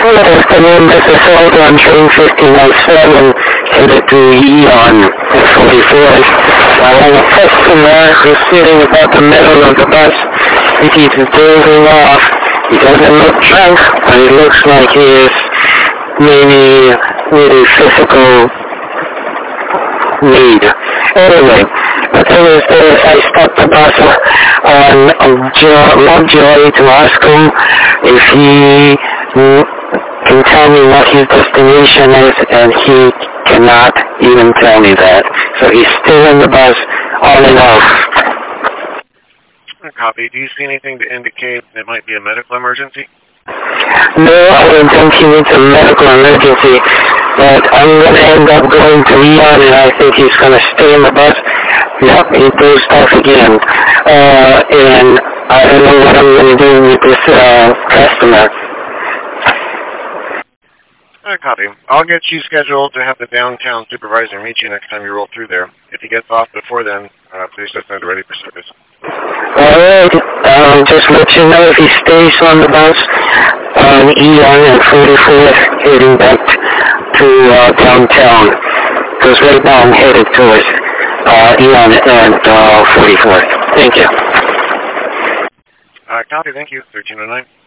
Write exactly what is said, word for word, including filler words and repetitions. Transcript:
Good afternoon, this is Hold on train fifty-one seven, headed to Eon at forty-fourth. I have a customer who's sitting about the middle of the bus. He keeps dozing off. He doesn't look drunk, but it looks like he is maybe with a physical need. Anyway, the thing is this, I stopped the bus on Lovejoy to ask him if he can tell me what his destination is, and he cannot even tell me that. So he's still in the bus on and off. Copy. Do you see anything to indicate it might be a medical emergency? No, I don't think he needs a medical emergency, but I'm going to end up going to Eon, and I think he's going to stay in the bus. Yep, he dozed off again. Uh, and I don't know what I'm going to do with this uh, customer. Alright, copy. I'll get you scheduled to have the downtown supervisor meet you next time you roll through there. If he gets off before then, uh, please just send it ready for service. Alright, um, just let you know if he stays on the bus on Eon and forty-fourth, heading back to uh, downtown. Because right now I'm headed towards uh, Eon and uh, forty-fourth. Thank you. Alright, copy. Thank you. thirteen oh nine.